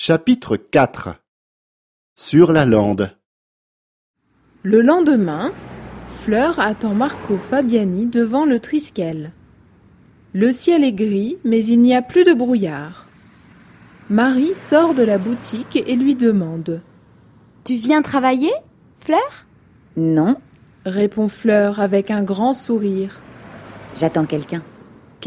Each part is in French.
Chapitre 4. Sur la lande. Le lendemain, Fleur attend Marco Fabiani devant le Triskel. Le ciel est gris, mais il n'y a plus de brouillard. Marie sort de la boutique et lui demande « Tu viens travailler, Fleur ?»« Non, » répond Fleur avec un grand sourire. j'attends quelqu'un. Quelqu'un ?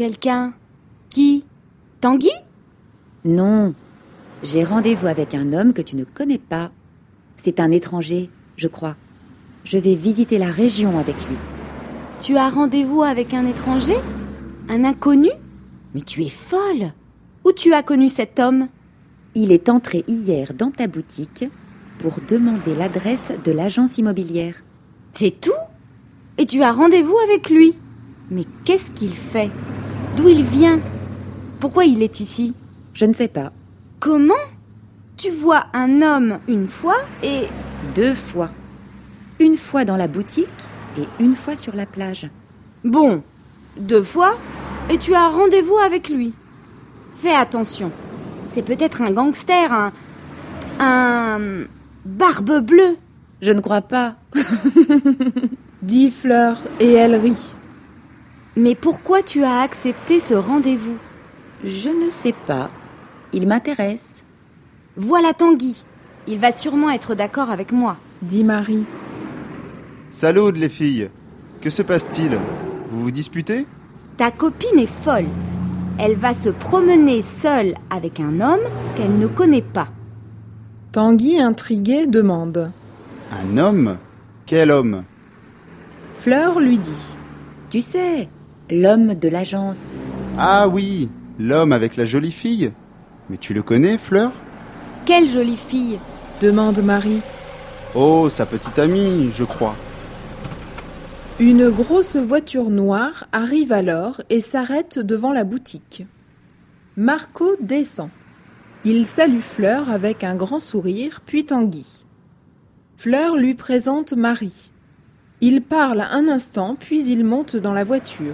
Qui ? Tanguy ? Non, j'ai rendez-vous avec un homme que tu ne connais pas. C'est un étranger, je crois. Je vais visiter la région avec lui. Tu as rendez-vous avec un étranger ? Un inconnu ? Mais tu es folle ! Où tu as connu cet homme ? Il est entré hier dans ta boutique pour demander l'adresse de l'agence immobilière. C'est tout ? Et tu as rendez-vous avec lui ? Mais qu'est-ce qu'il fait ? D'où il vient ? Pourquoi il est ici ? Je ne sais pas. Comment ? Tu vois un homme une fois et... 2 fois. Une fois dans la boutique et une fois sur la plage. Bon, 2 fois, et tu as rendez-vous avec lui. Fais attention, c'est peut-être un gangster, un barbe bleue. Je ne crois pas. dit Fleur et elle rit. Mais pourquoi tu as accepté ce rendez-vous ? Je ne sais pas. Il m'intéresse. Voilà Tanguy, il va sûrement être d'accord avec moi. Dit Marie. Salut les filles. Que se passe-t-il ? Vous vous disputez ? Ta copine est folle. Elle va se promener seule avec un homme qu'elle ne connaît pas. Tanguy, intrigué, demande. Un homme ? Quel homme ? Fleur lui dit. Tu sais, l'homme de l'agence. Ah oui, l'homme avec la jolie fille. Mais tu le connais, Fleur ? Quelle jolie fille ! Demande Marie. Oh, sa petite amie, je crois. Une grosse voiture noire arrive alors et s'arrête devant la boutique. Marco descend. Il salue Fleur avec un grand sourire, puis Tanguy. Fleur lui présente Marie. Il parle un instant, puis il monte dans la voiture.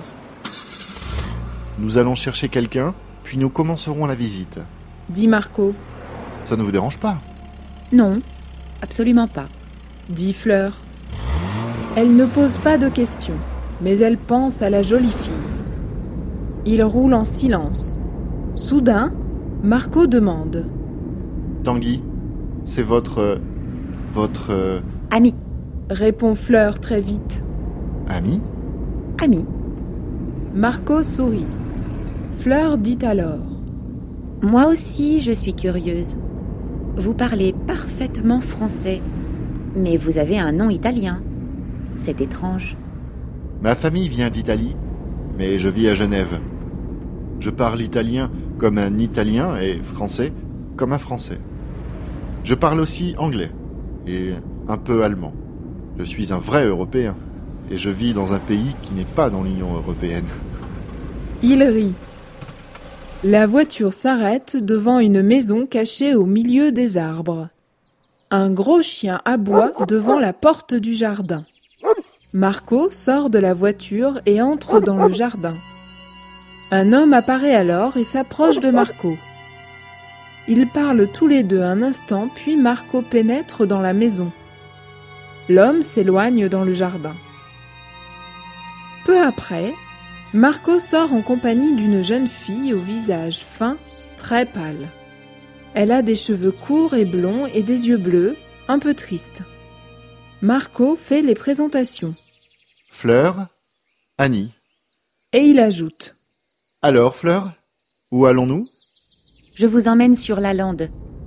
Nous allons chercher quelqu'un, puis nous commencerons la visite. Dit Marco. Ça ne vous dérange pas ? Non, absolument pas. Dit Fleur. Elle ne pose pas de questions, mais elle pense à la jolie fille. Ils roulent en silence. Soudain, Marco demande. Tanguy, c'est votre Ami, Répond Fleur très vite. ami ? ami. Marco sourit. Fleur dit alors. Moi aussi, je suis curieuse. Vous parlez parfaitement français, mais vous avez un nom italien. C'est étrange. Ma famille vient d'Italie, mais je vis à Genève. Je parle italien comme un Italien et français comme un Français. Je parle aussi anglais et un peu allemand. Je suis un vrai Européen et je vis dans un pays qui n'est pas dans l'Union européenne. Il rit. La voiture s'arrête devant une maison cachée au milieu des arbres. Un gros chien aboie devant la porte du jardin. Marco sort de la voiture et entre dans le jardin. Un homme apparaît alors et s'approche de Marco. Ils parlent tous les deux un instant, puis Marco pénètre dans la maison. L'homme s'éloigne dans le jardin. Peu après, Marco sort en compagnie d'une jeune fille au visage fin, très pâle. Elle a des cheveux courts et blonds et des yeux bleus, un peu tristes. Marco fait les présentations. Fleur, Annie. Et il ajoute. Alors, Fleur, où allons-nous ? Je vous emmène sur la lande.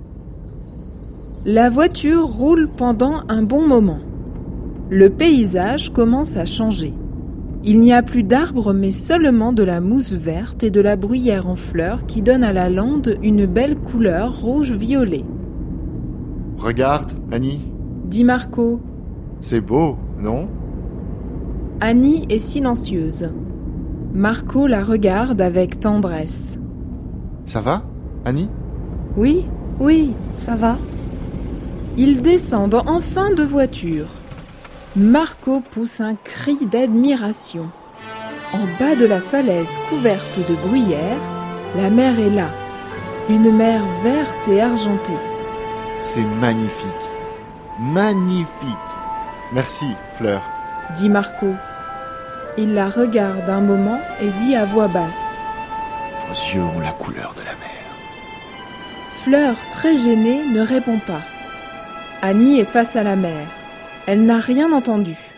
La voiture roule pendant un bon moment. Le paysage commence à changer. Il n'y a plus d'arbres mais seulement de la mousse verte et de la bruyère en fleurs qui donne à la lande une belle couleur rouge-violet. Regarde, Annie, Dit Marco. c'est beau, non ? Annie est silencieuse. Marco la regarde avec tendresse. Ça va, Annie ? Oui, ça va. Ils descendent enfin de voiture. Marco pousse un cri d'admiration. En bas de la falaise couverte de bruyère, la mer est là. Une mer verte et argentée. C'est magnifique. Magnifique. Merci, Fleur. Dit Marco. Il la regarde un moment et dit à voix basse. Vos yeux ont la couleur de la mer. Fleur, très gênée, ne répond pas. Annie est face à la mer. Elle n'a rien entendu.